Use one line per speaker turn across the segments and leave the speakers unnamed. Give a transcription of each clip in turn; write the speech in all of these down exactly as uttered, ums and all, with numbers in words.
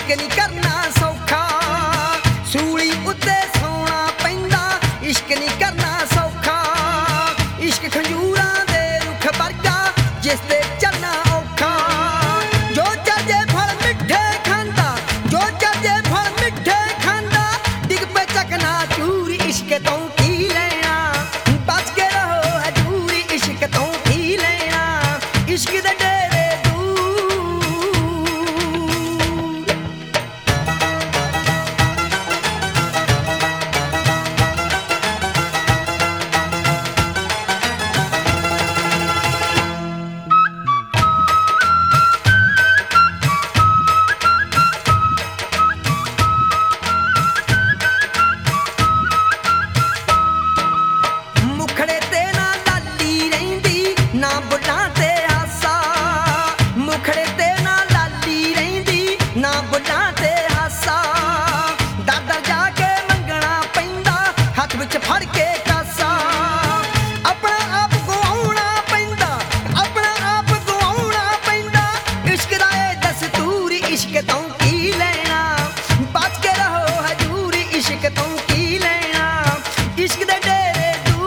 इश्क नहीं करना सौखा सूली उत्ते सोना पैंदा इश्क नहीं करना सौखा इश्क खजूरां दे रुख वर्गा जिस ते चलना औखा जो चजे फल मिठे खांदा जो चजे फल मिठे खांदा डिग पे चकना चूर इश्क तो की लेना बच के रहो हजूरी इश्क तो की लेना इश्क दे डेरे ना बुढ़ा ते हासा मुखड़े ते ना लाली रहिंदी ना बुढ़ा ते हासा दर दर जाके मंगना पैंदा हथ विच फड़ के कासा अपना आप गवाउणा पैंदा अपना आप गवाउणा पैंदा इश्क दा ए दस्तूर इश्क तों की लेना बच के रहो हजूरी इश्क तों की लेना इश्क दे डेरे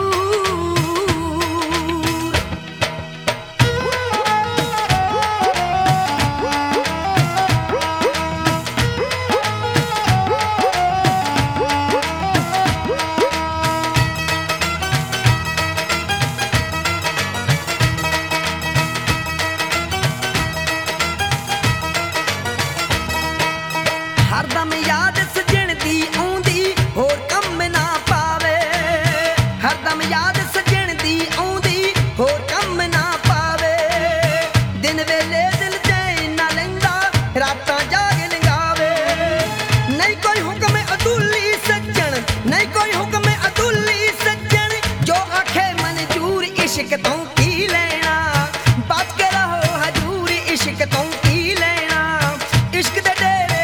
हरदम याद सजण दी आउंदी होर कम ना पावे हरदम याद सजण दी आउंदी होर कम ना पावे दिन वेले दिल चैन ना लैंदा रातां जाग लंघावे नहीं कोई हुक्म अदुल्ली सज्जण नहीं कोई हुक्म अदुल्ली सज्जण जो आखे मंजूर इश्क तों की लेना बच के रहो हजूर इश्क तों की लेना इश्क दे डेरे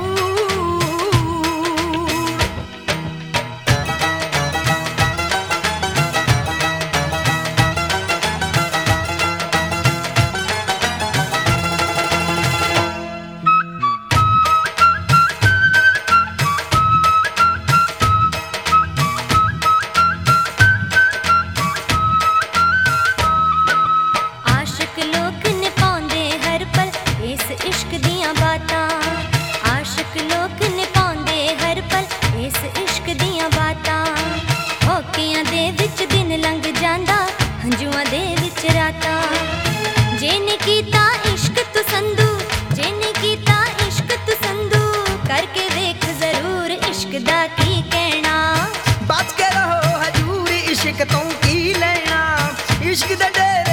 इश्क दियां बातां आशिक लोग निभांदे हर पल इस इश्क दियां बातां होकियां दे विच दिन लंघ जांदा हंजुआं दे विच रातां जिन्ने कीता इश्क तू संधू जिन्ने कीता इश्क तू संधू करके देख जरूर इश्क दा की कहना बच के रहो हजूर इश्क तों की लेना इश्क दे डेरे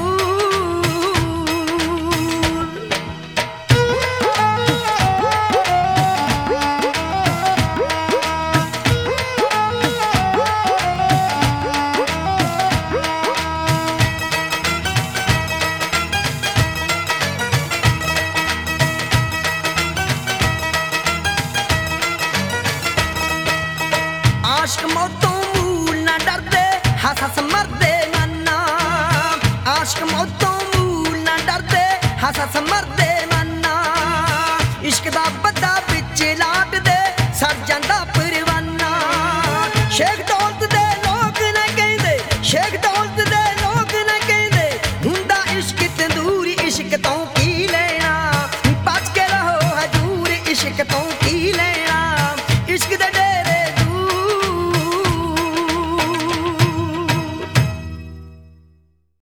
आशिक मौतों मूल ना डरदे हस हस मरदे मन्ना आशिक मौतों मूल ना डरदे हस हस मरदे मन्ना इश्क दा बद्दा बिच लाट दे सड़ जांदा परवाना शेख दौलत दे लोग न कहंदे शेख दौलत दे लोग न कहंदे हुंदा इश्क तंदूरी इश्क तों की लेना बच के रहो हजूर इश्क तों की लेना